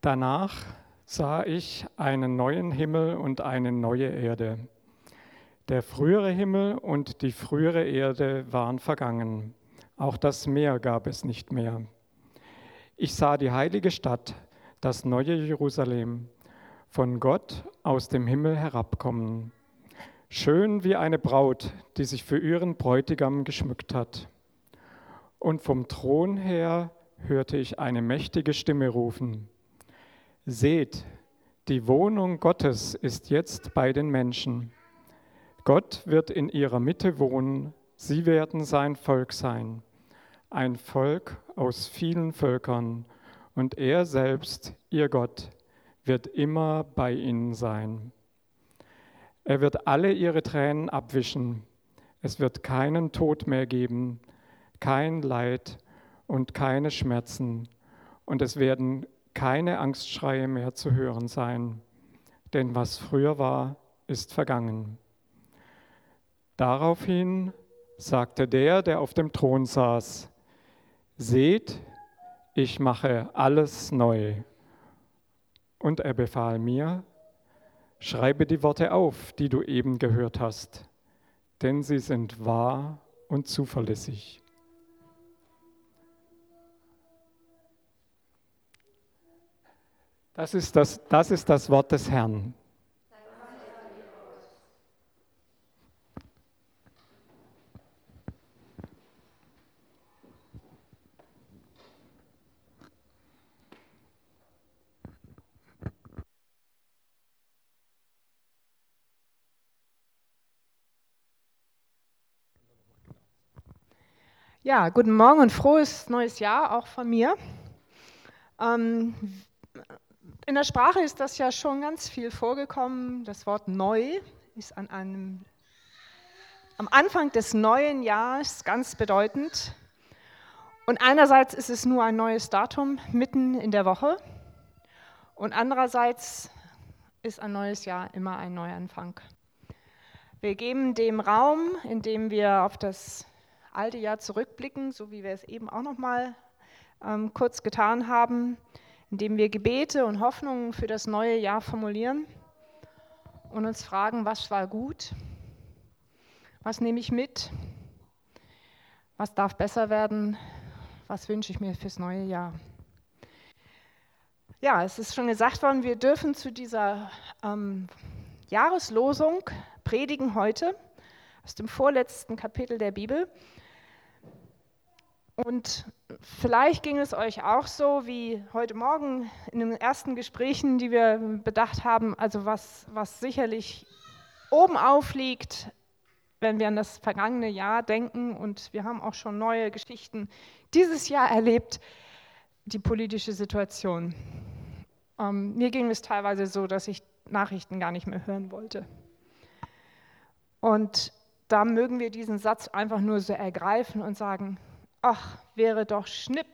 Danach sah ich einen neuen Himmel und eine neue Erde. Der frühere Himmel und die frühere Erde waren vergangen. Auch das Meer gab es nicht mehr. Ich sah die heilige Stadt, das neue Jerusalem, von Gott aus dem Himmel herabkommen. Schön wie eine Braut, die sich für ihren Bräutigam geschmückt hat. Und vom Thron her hörte ich eine mächtige Stimme rufen: Seht, die Wohnung Gottes ist jetzt bei den Menschen. Gott wird in ihrer Mitte wohnen, sie werden sein Volk sein, ein Volk aus vielen Völkern, und er selbst, ihr Gott, wird immer bei ihnen sein. Er wird alle ihre Tränen abwischen, es wird keinen Tod mehr geben, kein Leid und keine Schmerzen, und es werden keine Angstschreie mehr zu hören sein, denn was früher war, ist vergangen. Daraufhin sagte der auf dem Thron saß: Seht, ich mache alles neu. Und er befahl mir: Schreibe die Worte auf, die du eben gehört hast, denn sie sind wahr und zuverlässig. Das ist das Wort des Herrn. Ja, guten Morgen und frohes neues Jahr auch von mir. In der Sprache ist das ja schon ganz viel vorgekommen. Das Wort neu ist am Anfang des neuen Jahres ganz bedeutend. Und einerseits ist es nur ein neues Datum mitten in der Woche und andererseits ist ein neues Jahr immer ein Neuanfang. Wir geben dem Raum, in dem wir auf das alte Jahr zurückblicken, so wie wir es eben auch noch mal kurz getan haben, indem wir Gebete und Hoffnungen für das neue Jahr formulieren und uns fragen, was war gut, was nehme ich mit, was darf besser werden, was wünsche ich mir fürs neue Jahr. Ja, es ist schon gesagt worden, wir dürfen zu dieser Jahreslosung predigen heute aus dem vorletzten Kapitel der Bibel. Und vielleicht ging es euch auch so wie heute Morgen in den ersten Gesprächen, die wir bedacht haben, also was sicherlich oben aufliegt, wenn wir an das vergangene Jahr denken, und wir haben auch schon neue Geschichten dieses Jahr erlebt, die politische Situation. Mir ging es teilweise so, dass ich Nachrichten gar nicht mehr hören wollte. Und da mögen wir diesen Satz einfach nur so ergreifen und sagen: Ach, wäre doch Schnipp,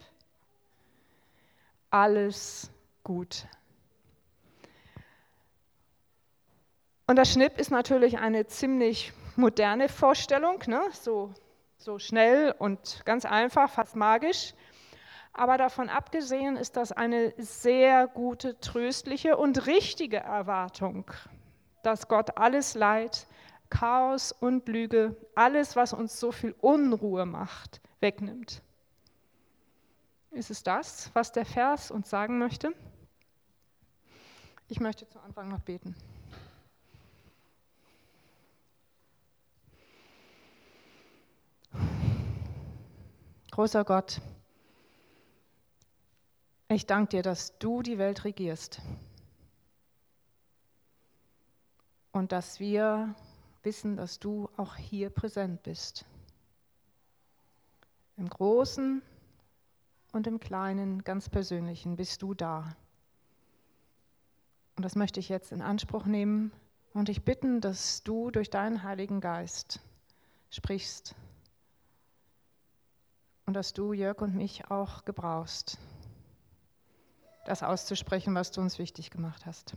alles gut. Und das Schnipp ist natürlich eine ziemlich moderne Vorstellung, ne? So schnell und ganz einfach, fast magisch. Aber davon abgesehen ist das eine sehr gute, tröstliche und richtige Erwartung, dass Gott alles Leid, Chaos und Lüge, alles, was uns so viel Unruhe macht, wegnimmt. Ist es das, was der Vers uns sagen möchte? Ich möchte zu Anfang noch beten. Großer Gott, ich danke dir, dass du die Welt regierst und dass wir wissen, dass du auch hier präsent bist. Im Großen und im Kleinen, ganz Persönlichen bist du da. Und das möchte ich jetzt in Anspruch nehmen und dich bitten, dass du durch deinen Heiligen Geist sprichst und dass du Jörg und mich auch gebrauchst, das auszusprechen, was du uns wichtig gemacht hast.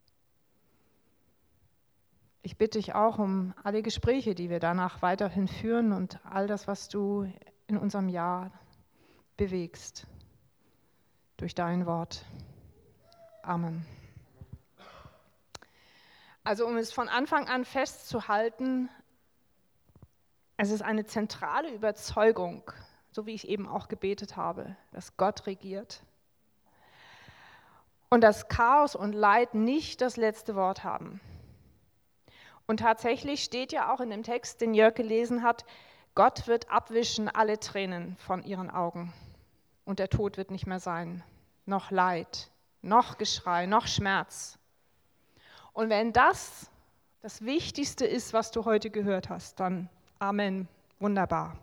Ich bitte dich auch um alle Gespräche, die wir danach weiterhin führen und all das, was du in unserem Jahr bewegst durch dein Wort. Amen. Also um es von Anfang an festzuhalten, es ist eine zentrale Überzeugung, so wie ich eben auch gebetet habe, dass Gott regiert und dass Chaos und Leid nicht das letzte Wort haben. Und tatsächlich steht ja auch in dem Text, den Jörg gelesen hat, Gott wird abwischen alle Tränen von ihren Augen und der Tod wird nicht mehr sein, noch Leid, noch Geschrei, noch Schmerz. Und wenn das das Wichtigste ist, was du heute gehört hast, dann Amen, wunderbar.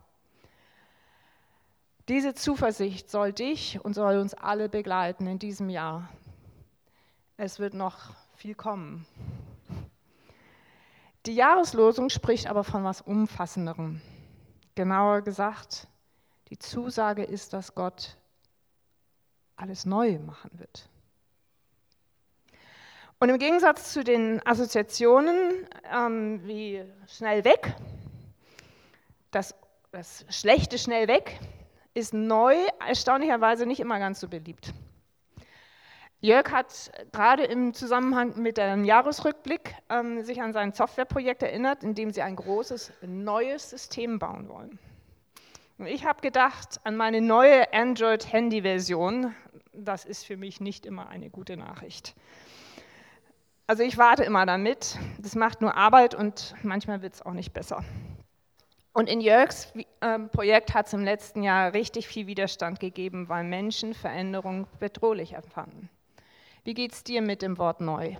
Diese Zuversicht soll dich und soll uns alle begleiten in diesem Jahr. Es wird noch viel kommen. Die Jahreslosung spricht aber von was Umfassenderem. Genauer gesagt, die Zusage ist, dass Gott alles neu machen wird. Und im Gegensatz zu den Assoziationen wie schnell weg, das Schlechte schnell weg, ist neu erstaunlicherweise nicht immer ganz so beliebt. Jörg hat gerade im Zusammenhang mit dem Jahresrückblick sich an sein Softwareprojekt erinnert, in dem sie ein großes neues System bauen wollen. Und ich habe gedacht an meine neue Android-Handy-Version. Das ist für mich nicht immer eine gute Nachricht. Also ich warte immer damit. Das macht nur Arbeit und manchmal wird es auch nicht besser. Und in Jörgs Projekt hat es im letzten Jahr richtig viel Widerstand gegeben, weil Menschen Veränderung bedrohlich empfanden. Wie geht es dir mit dem Wort neu?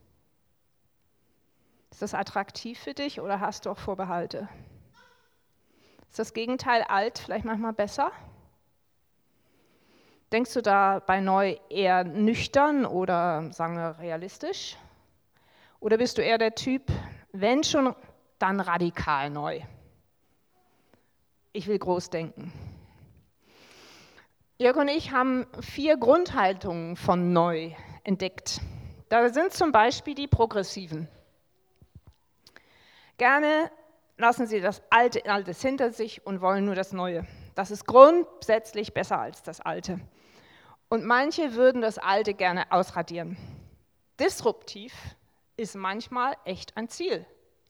Ist das attraktiv für dich oder hast du auch Vorbehalte? Ist das Gegenteil alt vielleicht manchmal besser? Denkst du da bei neu eher nüchtern oder sagen wir realistisch? Oder bist du eher der Typ, wenn schon, dann radikal neu? Ich will groß denken. Jörg und ich haben 4 Grundhaltungen von neu entdeckt. Da sind zum Beispiel die progressiven. Gerne lassen sie das Altes hinter sich und wollen nur das Neue. Das ist grundsätzlich besser als das Alte. Und manche würden das Alte gerne ausradieren. Disruptiv ist manchmal echt ein Ziel.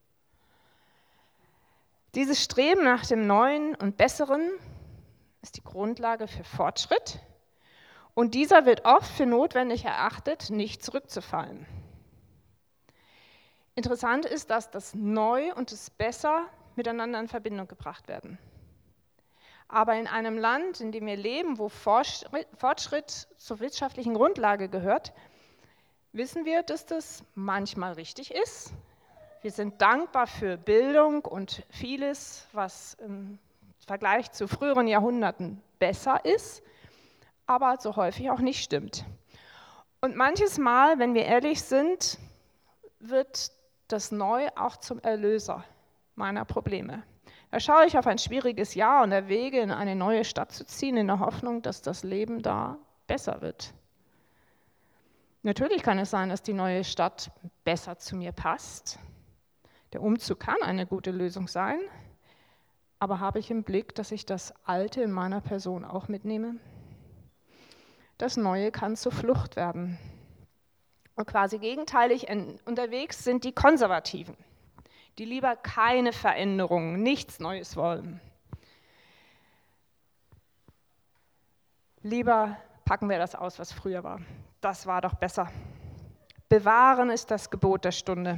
Dieses Streben nach dem Neuen und Besseren ist die Grundlage für Fortschritt und dieser wird oft für notwendig erachtet, nicht zurückzufallen. Interessant ist, dass das Neu und das Besser miteinander in Verbindung gebracht werden. Aber in einem Land, in dem wir leben, wo Fortschritt zur wirtschaftlichen Grundlage gehört, wissen wir, dass das manchmal richtig ist. Wir sind dankbar für Bildung und vieles, was im Vergleich zu früheren Jahrhunderten besser ist, aber so häufig auch nicht stimmt. Und manches Mal, wenn wir ehrlich sind, wird das Neu auch zum Erlöser meiner Probleme. Da schaue ich auf ein schwieriges Jahr und erwäge, in eine neue Stadt zu ziehen, in der Hoffnung, dass das Leben da besser wird. Natürlich kann es sein, dass die neue Stadt besser zu mir passt. Der Umzug kann eine gute Lösung sein, aber habe ich im Blick, dass ich das Alte in meiner Person auch mitnehme? Das Neue kann zur Flucht werden. Und quasi gegenteilig unterwegs sind die Konservativen, die lieber keine Veränderungen, nichts Neues wollen. Lieber packen wir das aus, was früher war. Das war doch besser. Bewahren ist das Gebot der Stunde.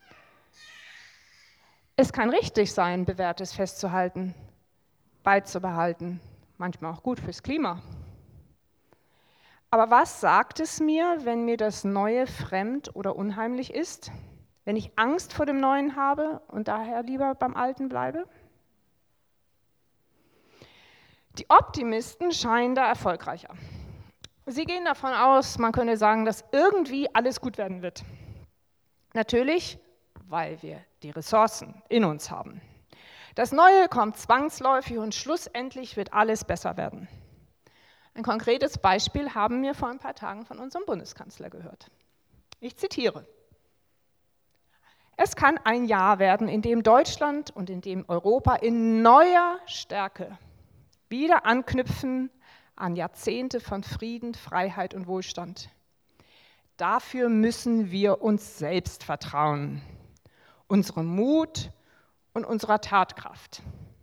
Es kann richtig sein, Bewährtes festzuhalten, beizubehalten, manchmal auch gut fürs Klima. Aber was sagt es mir, wenn mir das Neue fremd oder unheimlich ist? Wenn ich Angst vor dem Neuen habe und daher lieber beim Alten bleibe? Die Optimisten scheinen da erfolgreicher. Sie gehen davon aus, man könne sagen, dass irgendwie alles gut werden wird. Natürlich, weil wir die Ressourcen in uns haben. Das Neue kommt zwangsläufig und schlussendlich wird alles besser werden. Ein konkretes Beispiel haben wir vor ein paar Tagen von unserem Bundeskanzler gehört. Ich zitiere: Es kann ein Jahr werden, in dem Deutschland und in dem Europa in neuer Stärke wieder anknüpfen an Jahrzehnte von Frieden, Freiheit und Wohlstand. dafür müssen wir uns selbst vertrauen, unserem Mut und unserer Tatkraft.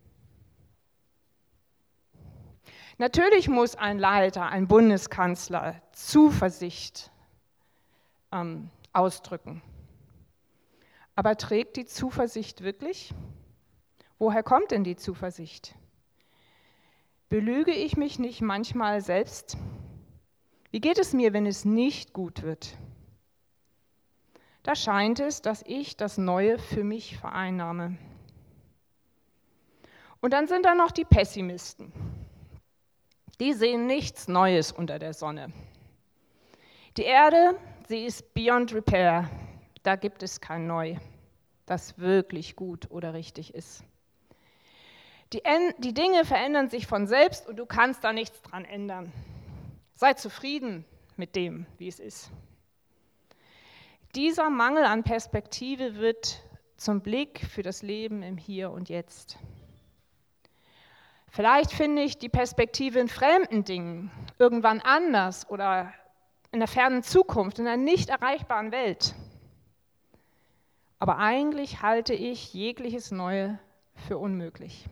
Natürlich muss ein Leiter, ein Bundeskanzler Zuversicht ausdrücken. Aber trägt die Zuversicht wirklich? Woher kommt denn die Zuversicht? Belüge ich mich nicht manchmal selbst? Wie geht es mir, wenn es nicht gut wird? Da scheint es, dass ich das Neue für mich vereinnahme. Und dann sind da noch die Pessimisten. Die sehen nichts Neues unter der Sonne. Die Erde, sie ist beyond repair. Da gibt es kein Neu, das wirklich gut oder richtig ist. Die Dinge verändern sich von selbst und du kannst da nichts dran ändern. Sei zufrieden mit dem, wie es ist. Dieser Mangel an Perspektive wird zum Blick für das Leben im Hier und Jetzt. Vielleicht finde ich die Perspektive in fremden Dingen, irgendwann anders oder in der fernen Zukunft, in einer nicht erreichbaren Welt. Aber eigentlich halte ich jegliches Neue für unmöglich.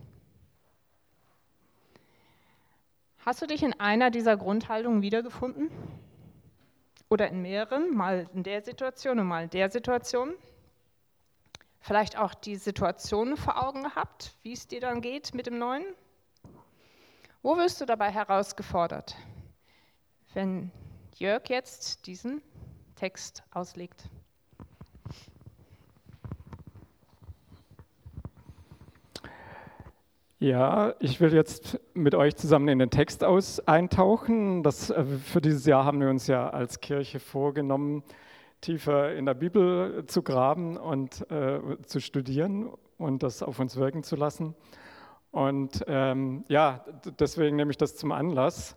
Hast du dich in einer dieser Grundhaltungen wiedergefunden? Oder in mehreren, mal in der Situation und mal in der Situation? Vielleicht auch die Situation vor Augen gehabt, wie es dir dann geht mit dem Neuen? Wo wirst du dabei herausgefordert, wenn Jörg jetzt diesen Text auslegt? Ja, ich will jetzt mit euch zusammen in den Text eintauchen. Für dieses Jahr haben wir uns ja als Kirche vorgenommen, tiefer in der Bibel zu graben und zu studieren und das auf uns wirken zu lassen. Und deswegen nehme ich das zum Anlass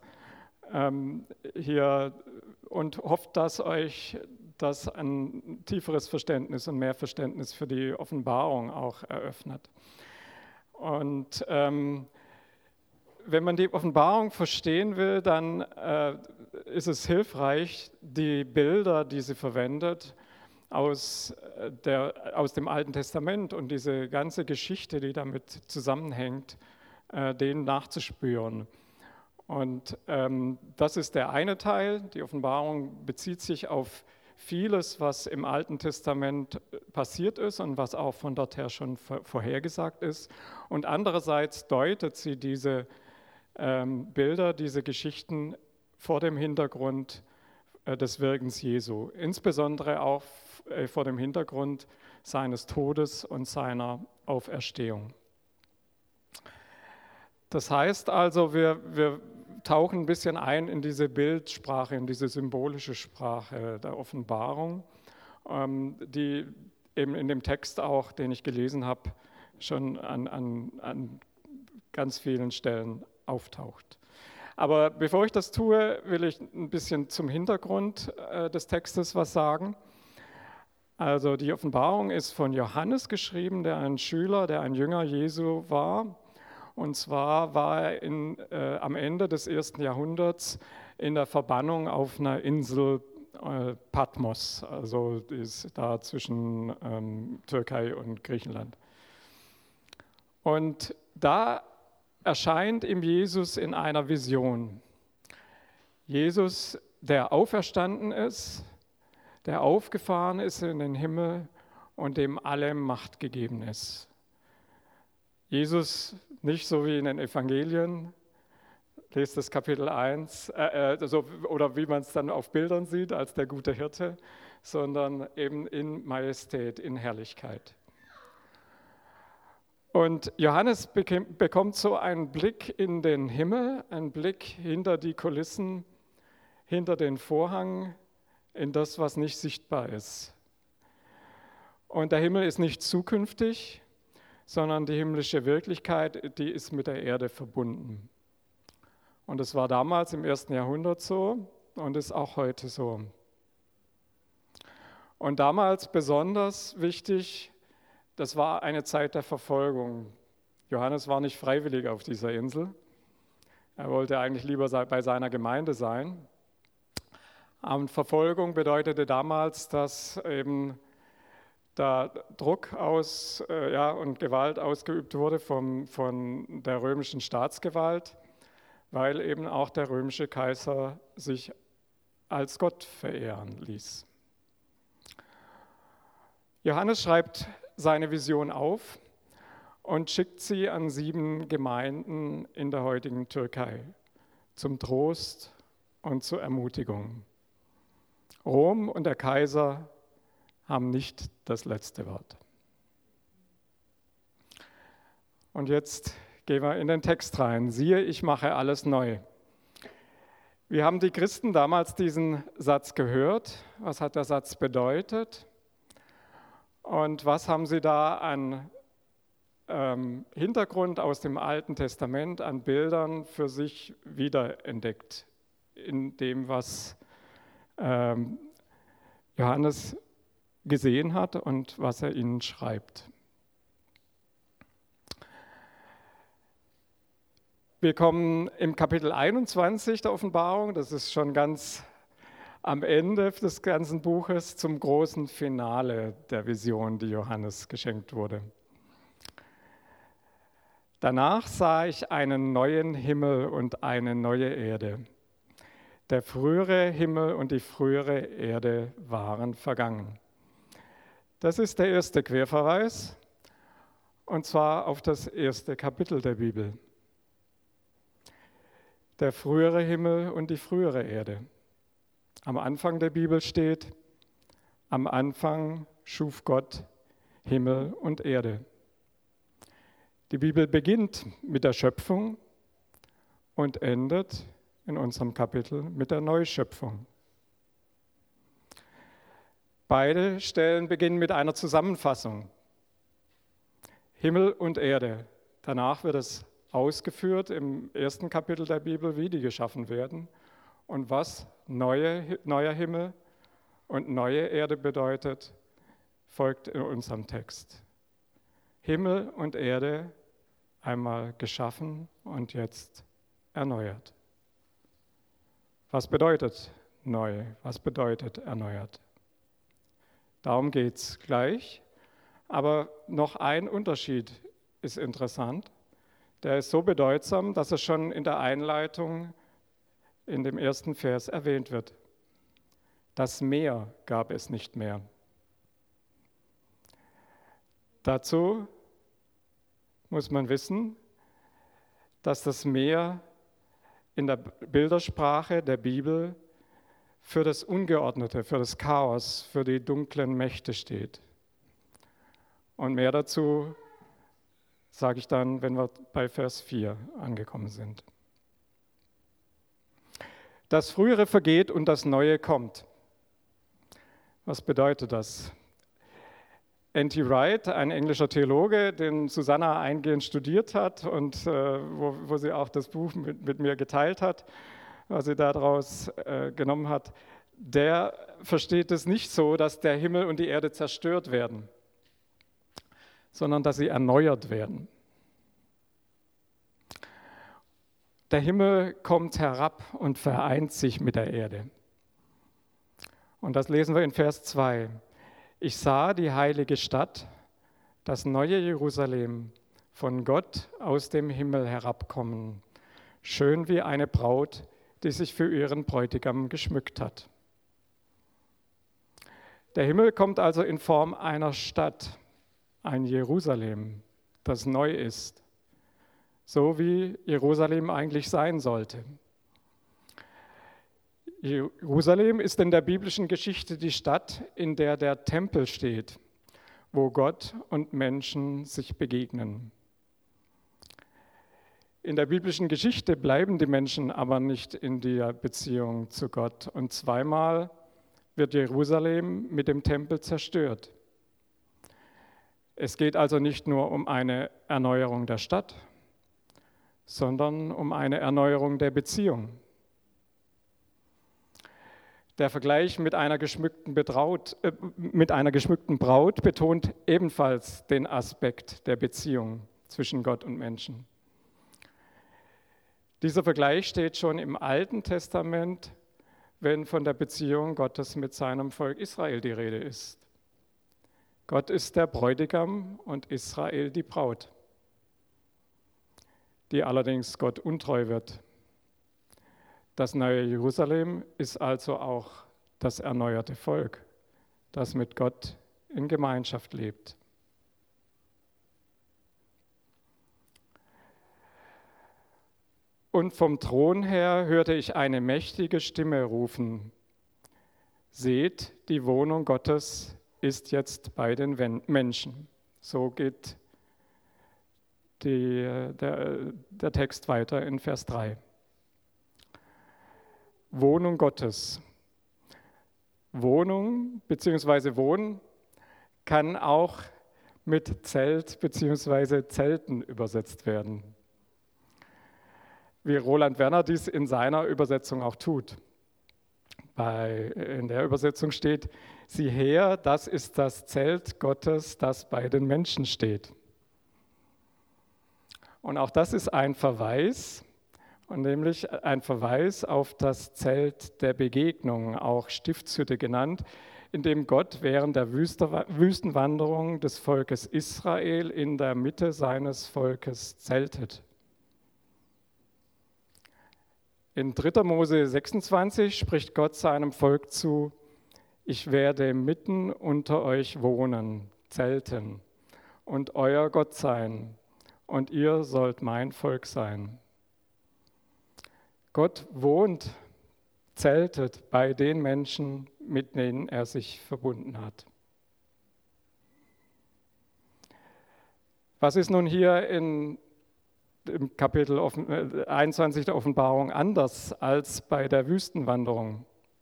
hier und hoffe, dass euch das ein tieferes Verständnis und mehr Verständnis für die Offenbarung auch eröffnet. Und wenn man die Offenbarung verstehen will, dann ist es hilfreich, die Bilder, die sie verwendet, aus dem Alten Testament und diese ganze Geschichte, die damit zusammenhängt, denen nachzuspüren. Und das ist der eine Teil. Die Offenbarung bezieht sich auf vieles, was im Alten Testament passiert ist und was auch von dort her schon vorhergesagt ist. Und andererseits deutet sie diese Bilder, diese Geschichten vor dem Hintergrund des Wirkens Jesu, insbesondere auch vor dem Hintergrund seines Todes und seiner Auferstehung. Das heißt also, wir tauchen ein bisschen ein in diese Bildsprache, in diese symbolische Sprache der Offenbarung, die eben in dem Text auch, den ich gelesen habe, schon an ganz vielen Stellen auftaucht. Aber bevor ich das tue, will ich ein bisschen zum Hintergrund des Textes was sagen. Also die Offenbarung ist von Johannes geschrieben, der ein Jünger Jesu war. Und zwar war er am Ende des 1. Jahrhunderts in der Verbannung auf einer Insel Patmos, also die ist da zwischen Türkei und Griechenland. Und da erscheint ihm Jesus in einer Vision. Jesus, der auferstanden ist, der aufgefahren ist in den Himmel und dem alle Macht gegeben ist. Jesus, nicht so wie in den Evangelien, lest das Kapitel 1, oder wie man es dann auf Bildern sieht, als der gute Hirte, sondern eben in Majestät, in Herrlichkeit. Und Johannes bekommt so einen Blick in den Himmel, einen Blick hinter die Kulissen, hinter den Vorhang, in das, was nicht sichtbar ist. Und der Himmel ist nicht zukünftig, sondern die himmlische Wirklichkeit, die ist mit der Erde verbunden. Und es war damals im 1. Jahrhundert so und ist auch heute so. Und damals besonders wichtig, das war eine Zeit der Verfolgung. Johannes war nicht freiwillig auf dieser Insel. Er wollte eigentlich lieber bei seiner Gemeinde sein. Und Verfolgung bedeutete damals, dass eben da Druck und Gewalt ausgeübt wurde von der römischen Staatsgewalt, weil eben auch der römische Kaiser sich als Gott verehren ließ. Johannes schreibt seine Vision auf und schickt sie an 7 Gemeinden in der heutigen Türkei zum Trost und zur Ermutigung. Rom und der Kaiser haben nicht das letzte Wort. Und jetzt gehen wir in den Text rein. Siehe, ich mache alles neu. Wie haben die Christen damals diesen Satz gehört? Was hat der Satz bedeutet? Und was haben sie da an Hintergrund aus dem Alten Testament, an Bildern für sich wiederentdeckt in dem, was Johannes gesehen hat und was er ihnen schreibt. Wir kommen im Kapitel 21 der Offenbarung, das ist schon ganz am Ende des ganzen Buches, zum großen Finale der Vision, die Johannes geschenkt wurde. Danach sah ich einen neuen Himmel und eine neue Erde. Der frühere Himmel und die frühere Erde waren vergangen. Das ist der erste Querverweis, und zwar auf das erste Kapitel der Bibel. Der frühere Himmel und die frühere Erde. Am Anfang der Bibel steht, am Anfang schuf Gott Himmel und Erde. Die Bibel beginnt mit der Schöpfung und endet in unserem Kapitel mit der Neuschöpfung. Beide Stellen beginnen mit einer Zusammenfassung. Himmel und Erde. Danach wird es ausgeführt im ersten Kapitel der Bibel, wie die geschaffen werden und was neuer Himmel und neue Erde bedeutet, folgt in unserem Text. Himmel und Erde einmal geschaffen und jetzt erneuert. Was bedeutet neu? Was bedeutet erneuert? Darum geht es gleich. Aber noch ein Unterschied ist interessant. Der ist so bedeutsam, dass es schon in der Einleitung in dem ersten Vers erwähnt wird. Das Meer gab es nicht mehr. Dazu muss man wissen, dass das Meer in der Bildersprache der Bibel für das Ungeordnete, für das Chaos, für die dunklen Mächte steht. Und mehr dazu sage ich dann, wenn wir bei Vers 4 angekommen sind. Das Frühere vergeht und das Neue kommt. Was bedeutet das? N.T. Wright, ein englischer Theologe, den Susanna eingehend studiert hat und wo sie auch das Buch mit mir geteilt hat, was sie daraus genommen hat, der versteht es nicht so, dass der Himmel und die Erde zerstört werden, sondern dass sie erneuert werden. Der Himmel kommt herab und vereint sich mit der Erde. Und das lesen wir in Vers 2. Ich sah die heilige Stadt, das neue Jerusalem, von Gott aus dem Himmel herabkommen, schön wie eine Braut, die sich für ihren Bräutigam geschmückt hat. Der Himmel kommt also in Form einer Stadt, ein Jerusalem, das neu ist, so wie Jerusalem eigentlich sein sollte. Jerusalem ist in der biblischen Geschichte die Stadt, in der der Tempel steht, wo Gott und Menschen sich begegnen. In der biblischen Geschichte bleiben die Menschen aber nicht in der Beziehung zu Gott. Und zweimal wird Jerusalem mit dem Tempel zerstört. Es geht also nicht nur um eine Erneuerung der Stadt, sondern um eine Erneuerung der Beziehung. Der Vergleich mit einer geschmückten Braut betont ebenfalls den Aspekt der Beziehung zwischen Gott und Menschen. Dieser Vergleich steht schon im Alten Testament wenn von der Beziehung Gottes mit seinem Volk Israel die Rede ist. Gott ist der Bräutigam und Israel die Braut, die allerdings Gott untreu wird. Das neue Jerusalem ist also auch das erneuerte Volk, das mit Gott in Gemeinschaft lebt. Und vom Thron her hörte ich eine mächtige Stimme rufen: Seht, die Wohnung Gottes ist jetzt bei den Menschen. So geht der Text weiter in Vers 3. Wohnung Gottes. Wohnung bzw. Wohnen kann auch mit Zelt bzw. Zelten übersetzt werden, wie Roland Werner dies in seiner Übersetzung auch tut. In der Übersetzung steht: Sieh her, das ist das Zelt Gottes, das bei den Menschen steht. Und auch das ist ein Verweis, und nämlich ein Verweis auf das Zelt der Begegnung, auch Stiftshütte genannt, in dem Gott während der Wüstenwanderung des Volkes Israel in der Mitte seines Volkes zeltet. In 3. Mose 26 spricht Gott seinem Volk zu: Ich werde mitten unter euch wohnen, zelten, und euer Gott sein, und ihr sollt mein Volk sein. Gott wohnt, zeltet bei den Menschen, mit denen er sich verbunden hat. Was ist nun hier im Kapitel 21 der Offenbarung anders als bei der Wüstenwanderung?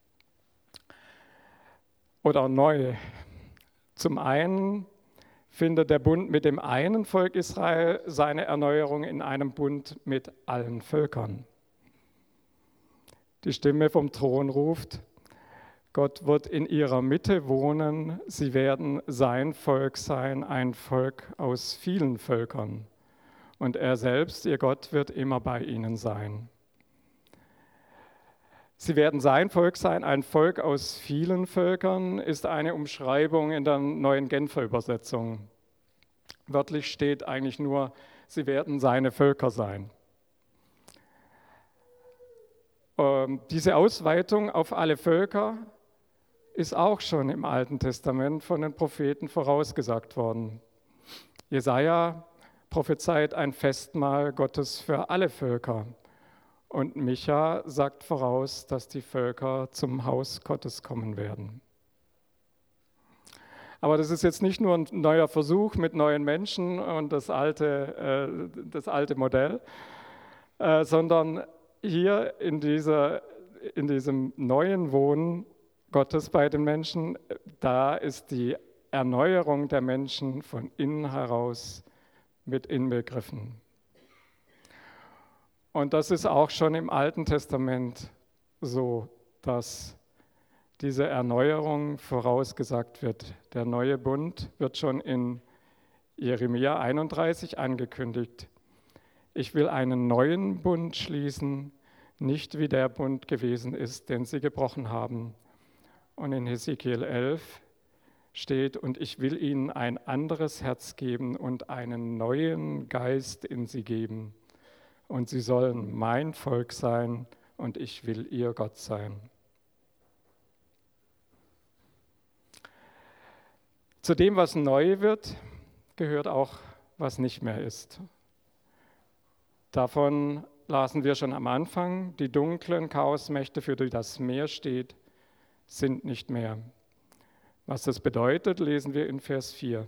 Oder neu? Zum einen findet der Bund mit dem einen Volk Israel seine Erneuerung in einem Bund mit allen Völkern. Die Stimme vom Thron ruft: Gott wird in ihrer Mitte wohnen, sie werden sein Volk sein, ein Volk aus vielen Völkern. Und er selbst, ihr Gott, wird immer bei ihnen sein. Sie werden sein Volk sein, ein Volk aus vielen Völkern, ist eine Umschreibung in der neuen Genfer Übersetzung. Wörtlich steht eigentlich nur: Sie werden seine Völker sein. Diese Ausweitung auf alle Völker ist auch schon im Alten Testament von den Propheten vorausgesagt worden. Jesaja prophezeit ein Festmahl Gottes für alle Völker. Und Micha sagt voraus, dass die Völker zum Haus Gottes kommen werden. Aber das ist jetzt nicht nur ein neuer Versuch mit neuen Menschen und das alte Modell, sondern hier in diesem neuen Wohnen Gottes bei den Menschen, da ist die Erneuerung der Menschen von innen heraus mit inbegriffen. Und das ist auch schon im Alten Testament so, dass diese Erneuerung vorausgesagt wird. Der neue Bund wird schon in Jeremia 31 angekündigt. Ich will einen neuen Bund schließen, nicht wie der Bund gewesen ist, den sie gebrochen haben. Und in Hesekiel 11 steht: Und ich will ihnen ein anderes Herz geben und einen neuen Geist in sie geben. Und sie sollen mein Volk sein und ich will ihr Gott sein. Zu dem, was neu wird, gehört auch, was nicht mehr ist. Davon lasen wir schon am Anfang: Die dunklen Chaosmächte, für die das Meer steht, sind nicht mehr. Was das bedeutet, lesen wir in Vers 4.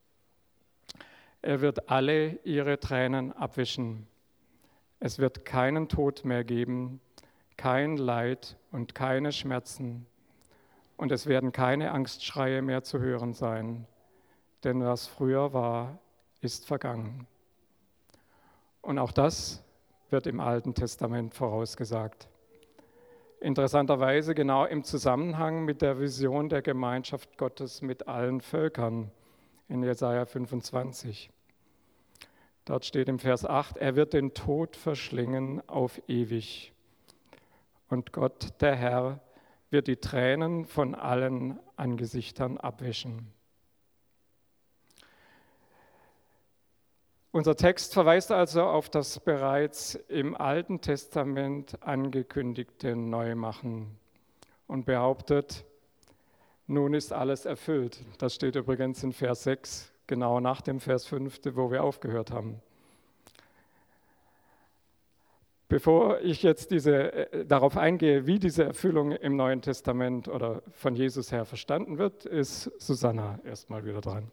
Er wird alle ihre Tränen abwischen. Es wird keinen Tod mehr geben, kein Leid und keine Schmerzen. Und es werden keine Angstschreie mehr zu hören sein, denn was früher war, ist vergangen. Und auch das wird im Alten Testament vorausgesagt. Interessanterweise genau im Zusammenhang mit der Vision der Gemeinschaft Gottes mit allen Völkern in Jesaja 25. Dort steht im Vers 8: Er wird den Tod verschlingen auf ewig. Und Gott, der Herr, wird die Tränen von allen Angesichtern abwischen. Unser Text verweist also auf das bereits im Alten Testament angekündigte Neumachen und behauptet, nun ist alles erfüllt. Das steht übrigens in Vers 6, genau nach dem Vers 5, wo wir aufgehört haben. Bevor ich jetzt darauf eingehe, wie diese Erfüllung im Neuen Testament oder von Jesus her verstanden wird, ist Susanna erstmal wieder dran.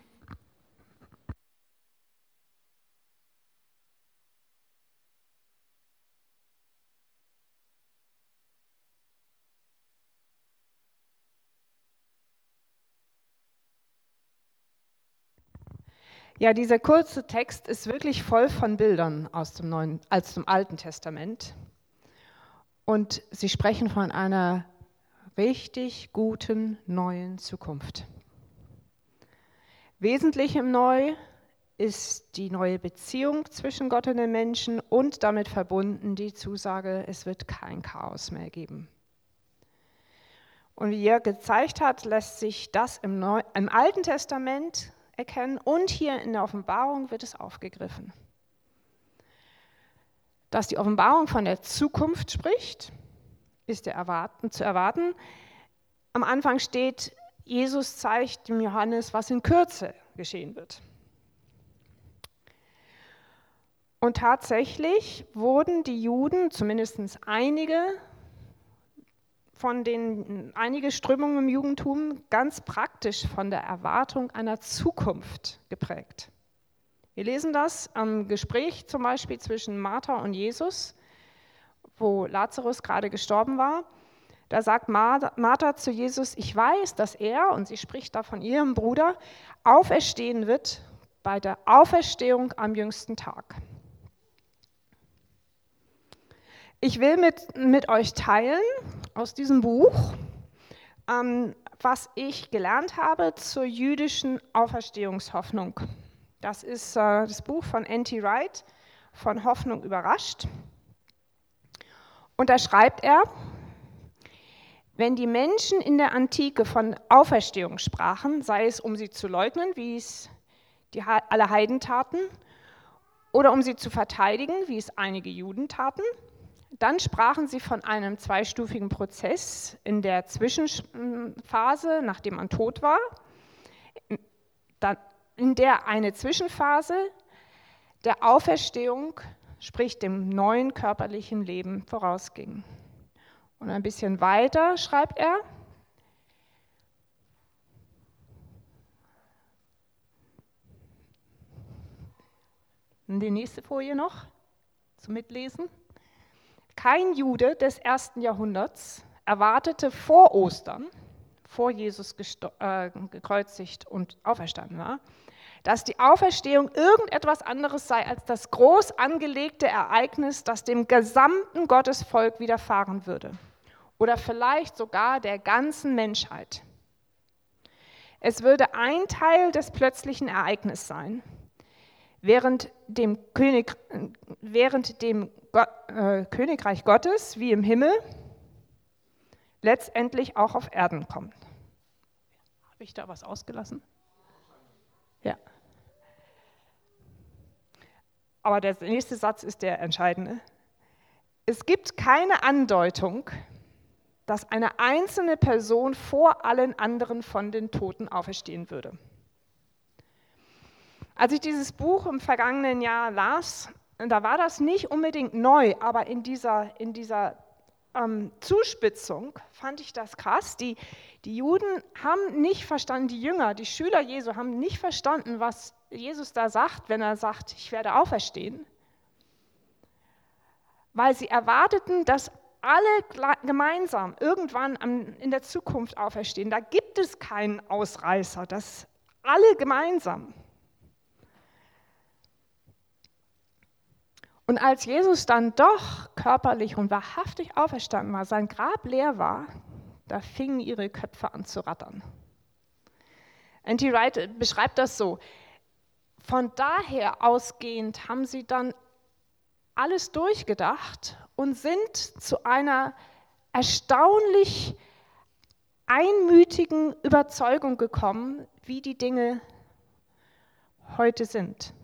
Ja, dieser kurze Text ist wirklich voll von Bildern aus dem Alten Testament. Und sie sprechen von einer richtig guten neuen Zukunft. Wesentlich im Neu ist die neue Beziehung zwischen Gott und den Menschen und damit verbunden die Zusage, es wird kein Chaos mehr geben. Und wie Jörg gezeigt hat, lässt sich das im Alten Testament erkennen und hier in der Offenbarung wird es aufgegriffen. Dass die Offenbarung von der Zukunft spricht, ist zu erwarten. Am Anfang steht, Jesus zeigt dem Johannes, was in Kürze geschehen wird. Und tatsächlich wurden die Juden, zumindest einige Strömungen im Judentum, ganz praktisch von der Erwartung einer Zukunft geprägt. Wir lesen das am Gespräch zum Beispiel zwischen Martha und Jesus, wo Lazarus gerade gestorben war. Da sagt Martha zu Jesus, ich weiß, dass er, und sie spricht da von ihrem Bruder, auferstehen wird bei der Auferstehung am jüngsten Tag. Ich will mit euch teilen aus diesem Buch, was ich gelernt habe zur jüdischen Auferstehungshoffnung. Das ist das Buch von N.T. Wright, von Hoffnung überrascht. Und da schreibt er, wenn die Menschen in der Antike von Auferstehung sprachen, sei es um sie zu leugnen, wie es alle Heiden taten, oder um sie zu verteidigen, wie es einige Juden taten, dann sprachen sie von einem zweistufigen Prozess in der Zwischenphase, nachdem man tot war, in der eine Zwischenphase der Auferstehung, sprich dem neuen körperlichen Leben, vorausging. Und ein bisschen weiter schreibt er, die nächste Folie noch zum Mitlesen. Kein Jude des 1. Jahrhunderts erwartete vor Ostern, vor Jesus gekreuzigt und auferstanden war, dass die Auferstehung irgendetwas anderes sei als das groß angelegte Ereignis, das dem gesamten Gottesvolk widerfahren würde oder vielleicht sogar der ganzen Menschheit. Es würde ein Teil des plötzlichen Ereignisses sein, während dem Königreich Gottes wie im Himmel letztendlich auch auf Erden kommt. Habe ich da was ausgelassen? Ja. Aber der nächste Satz ist der entscheidende. Es gibt keine Andeutung, dass eine einzelne Person vor allen anderen von den Toten auferstehen würde. Als ich dieses Buch im vergangenen Jahr las, da war das nicht unbedingt neu, aber in dieser Zuspitzung fand ich das krass. Die Juden haben nicht verstanden, die Jünger, die Schüler Jesu haben nicht verstanden, was Jesus da sagt, wenn er sagt, ich werde auferstehen, weil sie erwarteten, dass alle gemeinsam irgendwann in der Zukunft auferstehen. Da gibt es keinen Ausreißer, das alle gemeinsam. Und als Jesus dann doch körperlich und wahrhaftig auferstanden war, sein Grab leer war, da fingen ihre Köpfe an zu rattern. N.T. Wright beschreibt das so: Von daher ausgehend haben sie dann alles durchgedacht und sind zu einer erstaunlich einmütigen Überzeugung gekommen, wie die Dinge heute sind.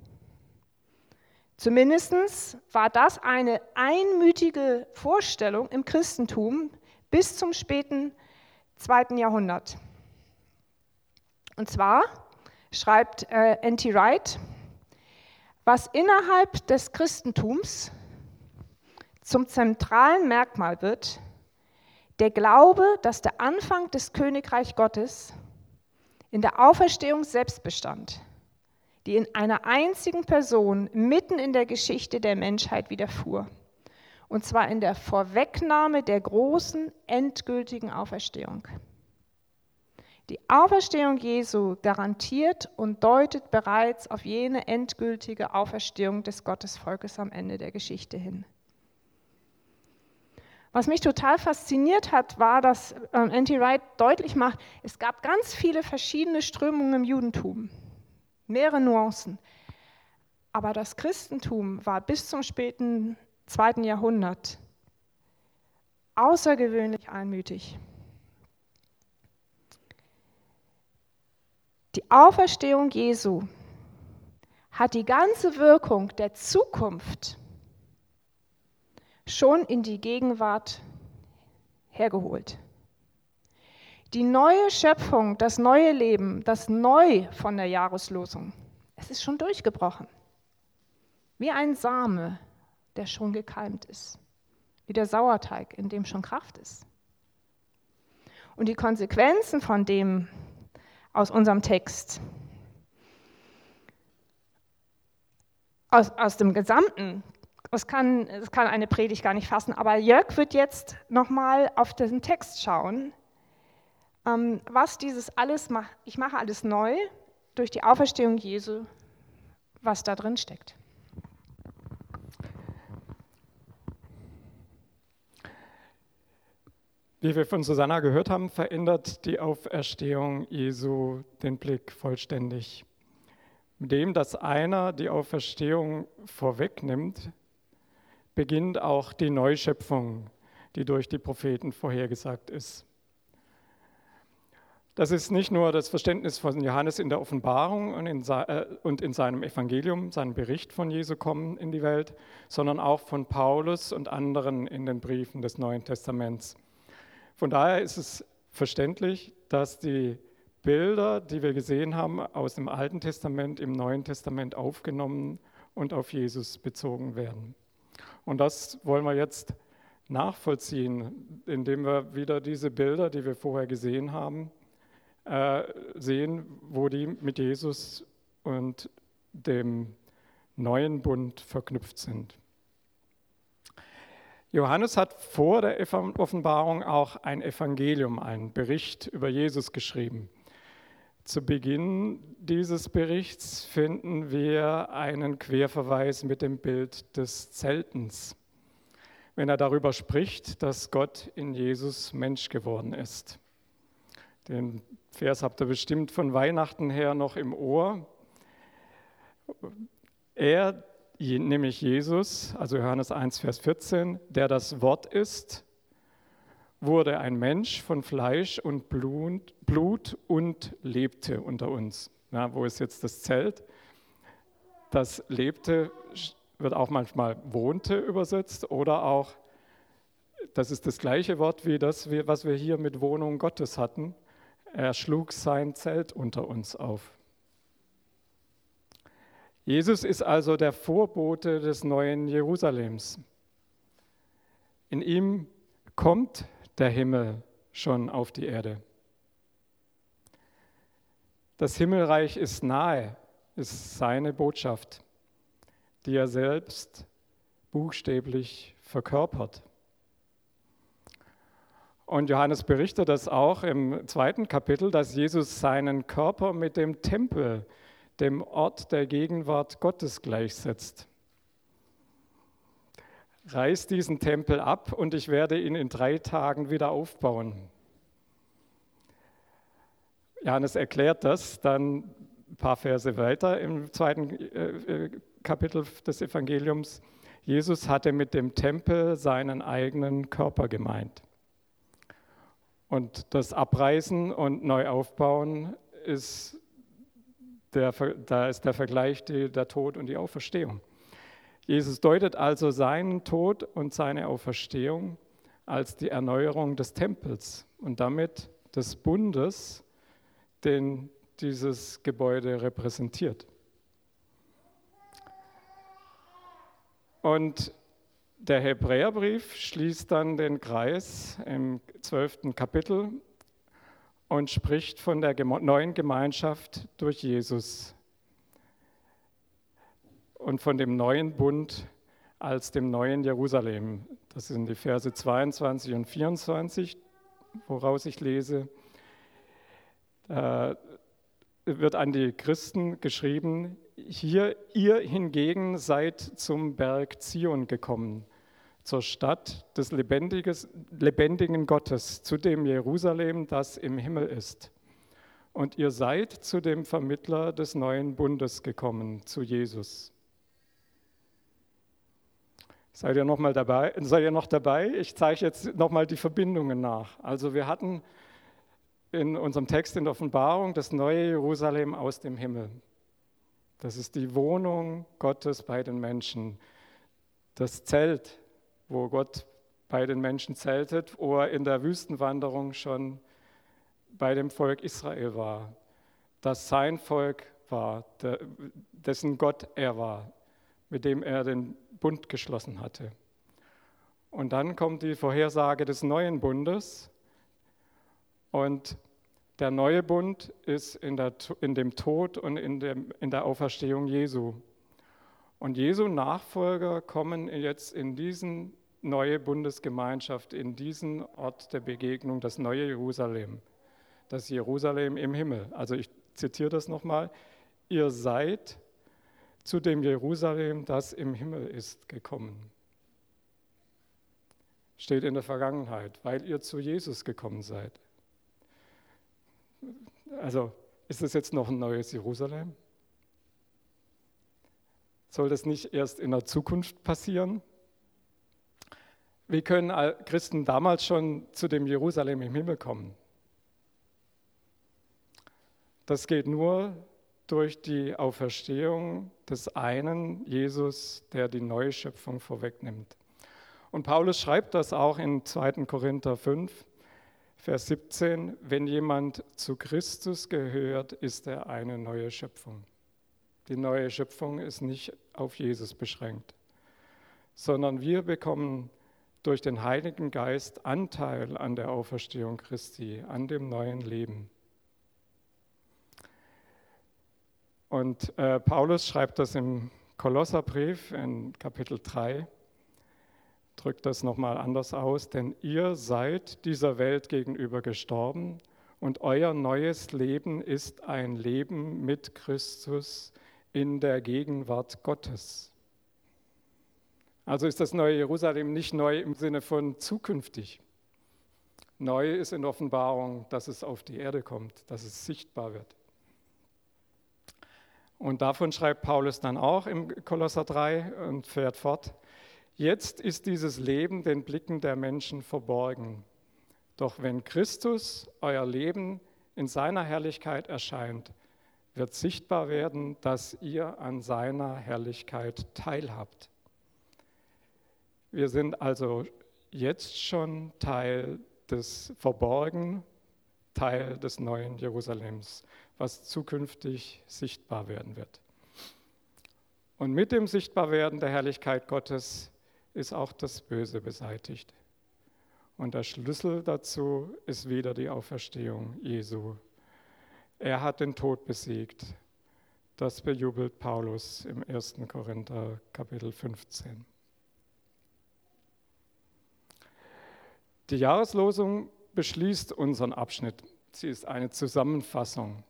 Zumindest war das eine einmütige Vorstellung im Christentum bis zum späten 2. Jahrhundert. Und zwar schreibt N.T. Wright, was innerhalb des Christentums zum zentralen Merkmal wird, der Glaube, dass der Anfang des Königreich Gottes in der Auferstehung selbst bestand, die in einer einzigen Person mitten in der Geschichte der Menschheit widerfuhr. Und zwar in der Vorwegnahme der großen, endgültigen Auferstehung. Die Auferstehung Jesu garantiert und deutet bereits auf jene endgültige Auferstehung des Gottesvolkes am Ende der Geschichte hin. Was mich total fasziniert hat, war, dass N.T. Wright deutlich macht, es gab ganz viele verschiedene Strömungen im Judentum, mehrere Nuancen. Aber das Christentum war bis zum späten 2. Jahrhundert außergewöhnlich einmütig. Die Auferstehung Jesu hat die ganze Wirkung der Zukunft schon in die Gegenwart hergeholt. Die neue Schöpfung, das neue Leben, das Neu von der Jahreslosung, es ist schon durchgebrochen. Wie ein Same, der schon gekeimt ist. Wie der Sauerteig, in dem schon Kraft ist. Und die Konsequenzen von dem aus unserem Text, aus dem Gesamten, das kann eine Predigt gar nicht fassen, aber Jörg wird jetzt nochmal auf diesen Text schauen, was dieses alles macht. Ich mache alles neu durch die Auferstehung Jesu, was da drin steckt. Wie wir von Susanna gehört haben, verändert die Auferstehung Jesu den Blick vollständig. Mit dem, dass einer die Auferstehung vorwegnimmt, beginnt auch die Neuschöpfung, die durch die Propheten vorhergesagt ist. Das ist nicht nur das Verständnis von Johannes in der Offenbarung und in seinem Evangelium, seinem Bericht von Jesu Kommen in die Welt, sondern auch von Paulus und anderen in den Briefen des Neuen Testaments. Von daher ist es verständlich, dass die Bilder, die wir gesehen haben, aus dem Alten Testament im Neuen Testament aufgenommen und auf Jesus bezogen werden. Und das wollen wir jetzt nachvollziehen, indem wir wieder diese Bilder, die wir vorher gesehen haben, sehen, wo die mit Jesus und dem neuen Bund verknüpft sind. Johannes hat vor der Offenbarung auch ein Evangelium, einen Bericht über Jesus geschrieben. Zu Beginn dieses Berichts finden wir einen Querverweis mit dem Bild des Zeltens, wenn er darüber spricht, dass Gott in Jesus Mensch geworden ist. Den Vers habt ihr bestimmt von Weihnachten her noch im Ohr. Er, nämlich Jesus, also Johannes 1, Vers 14, der das Wort ist, wurde ein Mensch von Fleisch und Blut und lebte unter uns. Na, wo ist jetzt das Zelt? Das lebte wird auch manchmal wohnte übersetzt oder auch, das ist das gleiche Wort wie das, was wir hier mit Wohnung Gottes hatten. Er schlug sein Zelt unter uns auf. Jesus ist also der Vorbote des neuen Jerusalems. In ihm kommt der Himmel schon auf die Erde. Das Himmelreich ist nahe, ist seine Botschaft, die er selbst buchstäblich verkörpert. Und Johannes berichtet das auch im 2. Kapitel, dass Jesus seinen Körper mit dem Tempel, dem Ort der Gegenwart Gottes gleichsetzt. Reiß diesen Tempel ab und ich werde ihn in 3 Tagen wieder aufbauen. Johannes erklärt das dann ein paar Verse weiter im 2. Kapitel des Evangeliums. Jesus hatte mit dem Tempel seinen eigenen Körper gemeint. Und das Abreißen und Neuaufbauen da ist der Vergleich der Tod und die Auferstehung. Jesus deutet also seinen Tod und seine Auferstehung als die Erneuerung des Tempels und damit des Bundes, den dieses Gebäude repräsentiert. Und der Hebräerbrief schließt dann den Kreis im 12. Kapitel und spricht von der neuen Gemeinschaft durch Jesus und von dem neuen Bund als dem neuen Jerusalem. Das sind die Verse 22 und 24, woraus ich lese. Wird an die Christen geschrieben: Hier, ihr hingegen seid zum Berg Zion gekommen, zur Stadt des lebendigen Gottes, zu dem Jerusalem, das im Himmel ist. Und ihr seid zu dem Vermittler des neuen Bundes gekommen, zu Jesus. Seid ihr noch dabei? Ich zeige jetzt nochmal die Verbindungen nach. Also wir hatten in unserem Text in der Offenbarung das neue Jerusalem aus dem Himmel. Das ist die Wohnung Gottes bei den Menschen. Das Zelt, wo Gott bei den Menschen zeltet, wo er in der Wüstenwanderung schon bei dem Volk Israel war, das sein Volk war, dessen Gott er war, mit dem er den Bund geschlossen hatte. Und dann kommt die Vorhersage des neuen Bundes. Und der neue Bund ist in dem Tod und in der Auferstehung Jesu. Und Jesu Nachfolger kommen jetzt in diesen neue Bundesgemeinschaft, in diesen Ort der Begegnung, das neue Jerusalem, das Jerusalem im Himmel. Also ich zitiere das nochmal: Ihr seid zu dem Jerusalem, das im Himmel ist, gekommen. Steht in der Vergangenheit, weil ihr zu Jesus gekommen seid. Also ist es jetzt noch ein neues Jerusalem? Soll das nicht erst in der Zukunft passieren? Wie können Christen damals schon zu dem Jerusalem im Himmel kommen? Das geht nur durch die Auferstehung des einen Jesus, der die neue Schöpfung vorwegnimmt. Und Paulus schreibt das auch in 2. Korinther 5, Vers 17: Wenn jemand zu Christus gehört, ist er eine neue Schöpfung. Die neue Schöpfung ist nicht auf Jesus beschränkt, sondern wir bekommen durch den Heiligen Geist Anteil an der Auferstehung Christi, an dem neuen Leben. Und Paulus schreibt das im Kolosserbrief in Kapitel 3, drückt das nochmal anders aus: Denn ihr seid dieser Welt gegenüber gestorben und euer neues Leben ist ein Leben mit Christus in der Gegenwart Gottes. Also ist das neue Jerusalem nicht neu im Sinne von zukünftig. Neu ist in der Offenbarung, dass es auf die Erde kommt, dass es sichtbar wird. Und davon schreibt Paulus dann auch im Kolosser 3 und fährt fort: Jetzt ist dieses Leben den Blicken der Menschen verborgen. Doch wenn Christus, euer Leben, in seiner Herrlichkeit erscheint, wird sichtbar werden, dass ihr an seiner Herrlichkeit teilhabt. Wir sind also jetzt schon Teil des Verborgenen, Teil des neuen Jerusalems, was zukünftig sichtbar werden wird. Und mit dem Sichtbarwerden der Herrlichkeit Gottes ist auch das Böse beseitigt. Und der Schlüssel dazu ist wieder die Auferstehung Jesu. Er hat den Tod besiegt. Das bejubelt Paulus im 1. Korinther Kapitel 15. Die Jahreslosung beschließt unseren Abschnitt. Sie ist eine Zusammenfassung.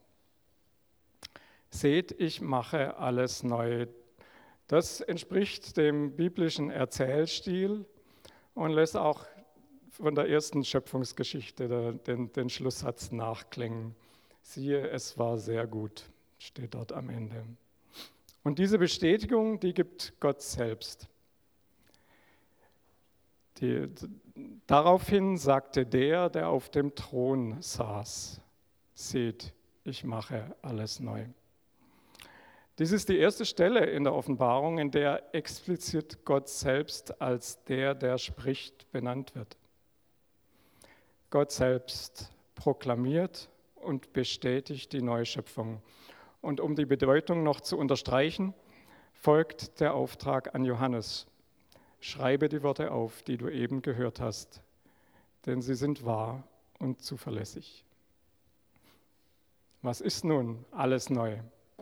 Seht, ich mache alles neu. Das entspricht dem biblischen Erzählstil und lässt auch von der ersten Schöpfungsgeschichte den Schlusssatz nachklingen. Siehe, es war sehr gut, steht dort am Ende. Und diese Bestätigung, die gibt Gott selbst. Daraufhin sagte der auf dem Thron saß: Seht, ich mache alles neu. Dies ist die erste Stelle in der Offenbarung, in der explizit Gott selbst als der spricht, benannt wird. Gott selbst proklamiert und bestätigt die Neuschöpfung. Und um die Bedeutung noch zu unterstreichen, folgt der Auftrag an Johannes: Schreibe die Worte auf, die du eben gehört hast, denn sie sind wahr und zuverlässig. Was ist nun alles neu?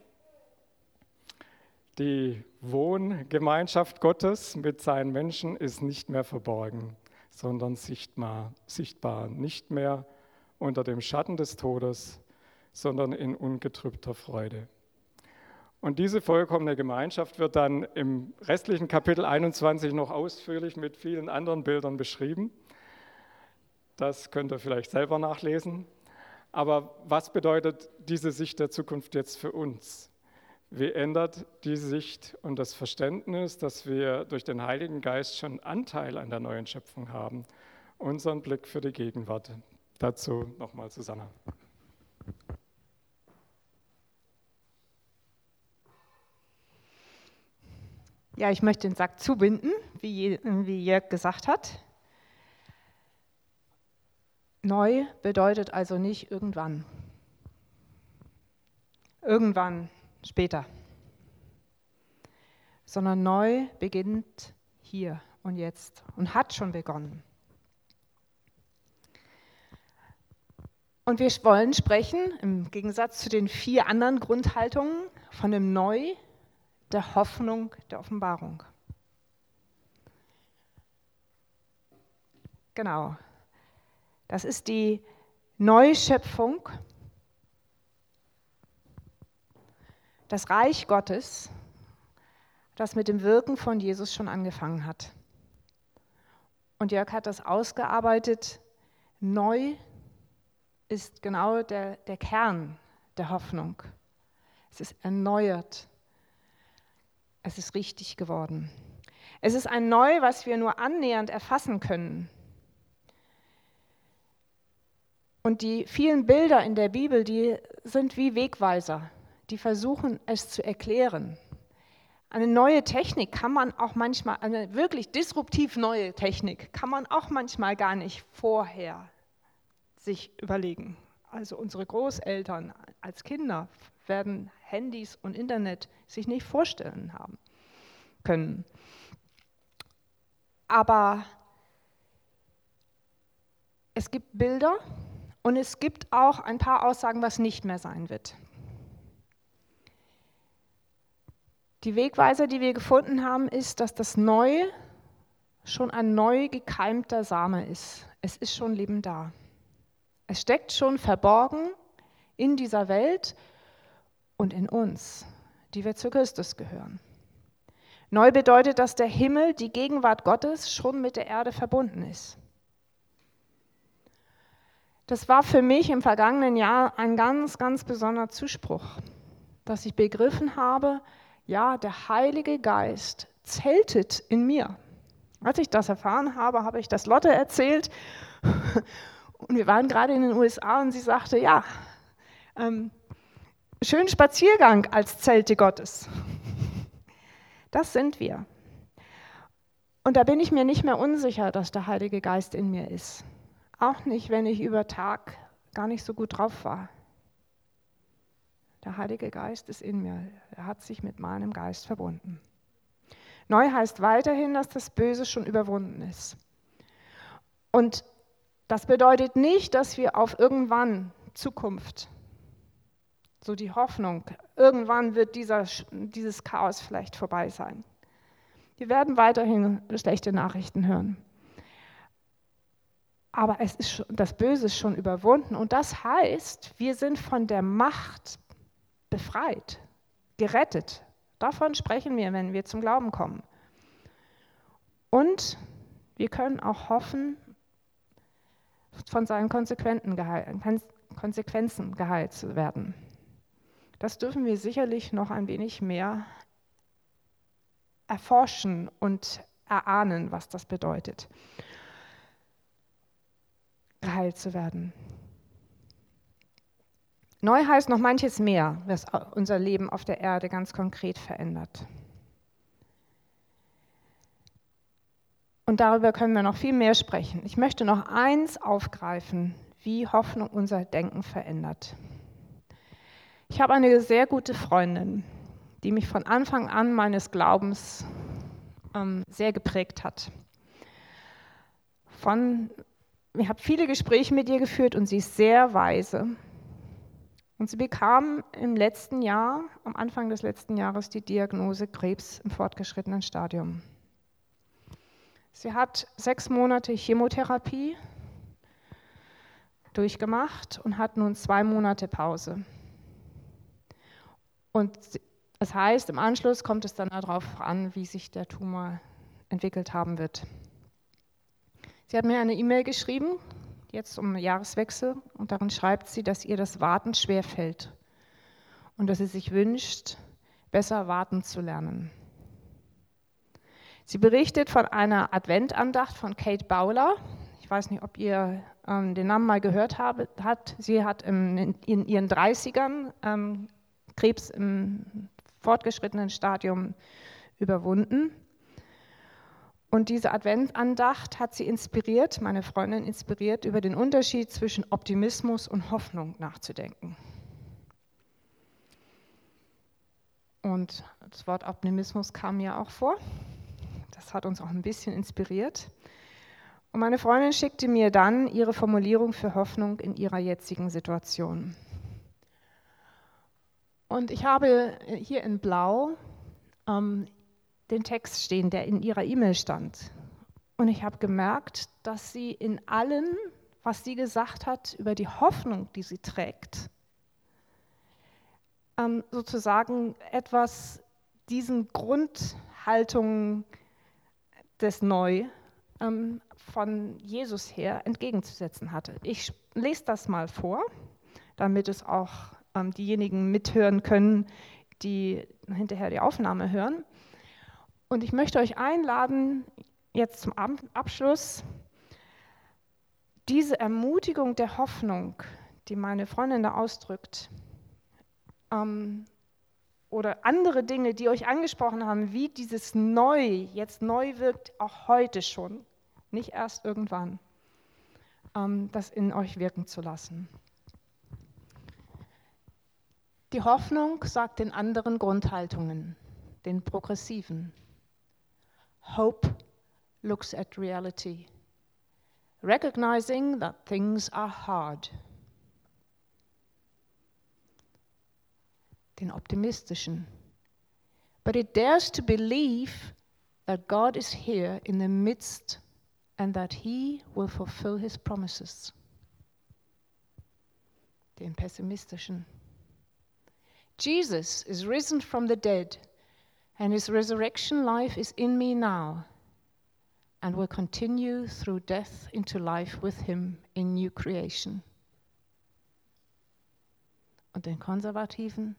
Die Wohngemeinschaft Gottes mit seinen Menschen ist nicht mehr verborgen, sondern sichtbar. Nicht mehr unter dem Schatten des Todes, sondern in ungetrübter Freude. Und diese vollkommene Gemeinschaft wird dann im restlichen Kapitel 21 noch ausführlich mit vielen anderen Bildern beschrieben. Das könnt ihr vielleicht selber nachlesen. Aber was bedeutet diese Sicht der Zukunft jetzt für uns? Wie ändert die Sicht und das Verständnis, dass wir durch den Heiligen Geist schon Anteil an der neuen Schöpfung haben, unseren Blick für die Gegenwart? Dazu nochmal Susanna. Ja, ich möchte den Sack zubinden, wie Jörg gesagt hat. Neu bedeutet also nicht irgendwann. Irgendwann später. Sondern neu beginnt hier und jetzt und hat schon begonnen. Und wir wollen sprechen, im Gegensatz zu den 4 anderen Grundhaltungen, von dem Neu, der Hoffnung, der Offenbarung. Genau. Das ist die Neuschöpfung, das Reich Gottes, das mit dem Wirken von Jesus schon angefangen hat. Und Jörg hat das ausgearbeitet. Neu ist genau der Kern der Hoffnung. Es ist erneuert. Es ist richtig geworden. Es ist ein Neu, was wir nur annähernd erfassen können. Und die vielen Bilder in der Bibel, die sind wie Wegweiser. Die versuchen, es zu erklären. Eine neue Technik kann man auch manchmal, eine wirklich disruptiv neue Technik, kann man auch manchmal gar nicht vorher sich überlegen. Also unsere Großeltern als Kinder werden Handys und Internet sich nicht vorstellen haben können. Aber es gibt Bilder und es gibt auch ein paar Aussagen, was nicht mehr sein wird. Die Wegweiser, die wir gefunden haben, ist, dass das Neue schon ein neu gekeimter Same ist. Es ist schon Leben da. Es steckt schon verborgen in dieser Welt und in uns, die wir zu Christus gehören. Neu bedeutet, dass der Himmel, die Gegenwart Gottes, schon mit der Erde verbunden ist. Das war für mich im vergangenen Jahr ein ganz, ganz besonderer Zuspruch, dass ich begriffen habe, ja, der Heilige Geist zeltet in mir. Als ich das erfahren habe, habe ich das Lotte erzählt. Und wir waren gerade in den USA und sie sagte, ja, schönen Spaziergang als Zelte Gottes. Das sind wir. Und da bin ich mir nicht mehr unsicher, dass der Heilige Geist in mir ist. Auch nicht, wenn ich über Tag gar nicht so gut drauf war. Der Heilige Geist ist in mir. Er hat sich mit meinem Geist verbunden. Neu heißt weiterhin, dass das Böse schon überwunden ist. Und das bedeutet nicht, dass wir auf irgendwann Zukunft, so die Hoffnung, irgendwann wird dieses Chaos vielleicht vorbei sein. Wir werden weiterhin schlechte Nachrichten hören. Aber das Böse ist schon überwunden und das heißt, wir sind von der Macht befreit, gerettet. Davon sprechen wir, wenn wir zum Glauben kommen. Und wir können auch hoffen, von seinen Konsequenzen geheilt zu werden. Das dürfen wir sicherlich noch ein wenig mehr erforschen und erahnen, was das bedeutet. geheilt zu werden. Neu heißt noch manches mehr, was unser Leben auf der Erde ganz konkret verändert. Und darüber können wir noch viel mehr sprechen. Ich möchte noch eins aufgreifen, wie Hoffnung unser Denken verändert. Ich habe eine sehr gute Freundin, die mich von Anfang an meines Glaubens sehr geprägt hat. Ich habe viele Gespräche mit ihr geführt und sie ist sehr weise. Und sie bekam im letzten Jahr, am Anfang des letzten Jahres, die Diagnose Krebs im fortgeschrittenen Stadium. Sie hat 6 Monate Chemotherapie durchgemacht und hat nun 2 Monate Pause. Und das heißt, im Anschluss kommt es dann darauf an, wie sich der Tumor entwickelt haben wird. Sie hat mir eine E-Mail geschrieben, jetzt um Jahreswechsel, und darin schreibt sie, dass ihr das Warten schwerfällt und dass sie sich wünscht, besser warten zu lernen. Sie berichtet von einer Adventandacht von Kate Bowler. Ich weiß nicht, ob ihr den Namen mal gehört habt. Sie hat in ihren 30ern Krebs im fortgeschrittenen Stadium überwunden. Und diese Adventandacht hat sie inspiriert, meine Freundin inspiriert, über den Unterschied zwischen Optimismus und Hoffnung nachzudenken. Und das Wort Optimismus kam mir auch vor. Das hat uns auch ein bisschen inspiriert. Und meine Freundin schickte mir dann ihre Formulierung für Hoffnung in ihrer jetzigen Situation. Und ich habe hier in Blau den Text stehen, der in ihrer E-Mail stand. Und ich habe gemerkt, dass sie in allem, was sie gesagt hat über die Hoffnung, die sie trägt, sozusagen etwas diesen Grundhaltungen des Neu von Jesus her entgegenzusetzen hatte. Ich lese das mal vor, damit es auch diejenigen mithören können, die hinterher die Aufnahme hören. Und ich möchte euch einladen, jetzt zum Abschluss, diese Ermutigung der Hoffnung, die meine Freundin da ausdrückt, oder andere Dinge, die euch angesprochen haben, wie dieses Neu jetzt neu wirkt, auch heute schon, nicht erst irgendwann, das in euch wirken zu lassen. Die Hoffnung sagt den anderen Grundhaltungen, den progressiven. Hope looks at reality, recognizing that things are hard. Den optimistischen. But it dares to believe that God is here in the midst and that He will fulfill His promises. Den pessimistischen. Jesus is risen from the dead, and His resurrection life is in me now, and will continue through death into life with Him in new creation. Und den konservativen.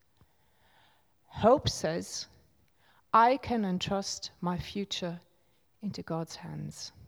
Hope says, I can entrust my future into God's hands.